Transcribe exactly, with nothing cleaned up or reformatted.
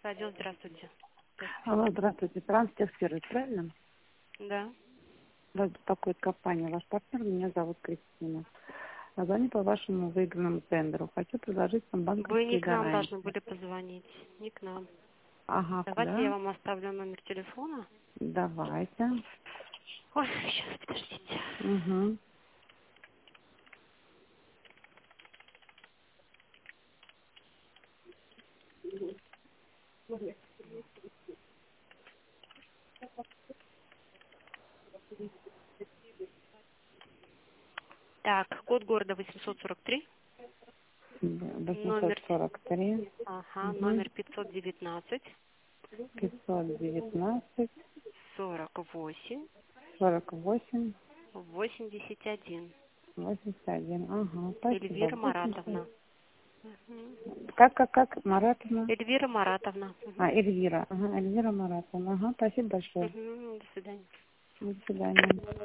отдел, здравствуйте. Алло, здравствуйте. Транстехсервис, правильно? Да. Вас беспокоит компания. Ваш партнер, меня зовут Кристина. Звоню по вашему выигранному тендеру. Хочу предложить вам Вы не банковские к нам гарантии. должны были позвонить, не к нам. Ага, Давайте я куда? вам оставлю номер телефона. Давайте. Ой, сейчас, подождите. Угу. Так, код города восемьсот сорок три, восемьсот номер, сорок три. ага, Угу. номер пятьсот девятнадцать, пятьсот девятнадцать. сорок восемь, сорок восемь. восемьдесят один. восемьдесят один. Ага, спасибо. Эльвира Маратовна. Мгм. Как, как, как? Маратовна? Эльвира Маратовна. А, Мгм. Эльвира. Ага, Эльвира Маратовна. Ага, спасибо большое. Мгм. До свидания. До свидания.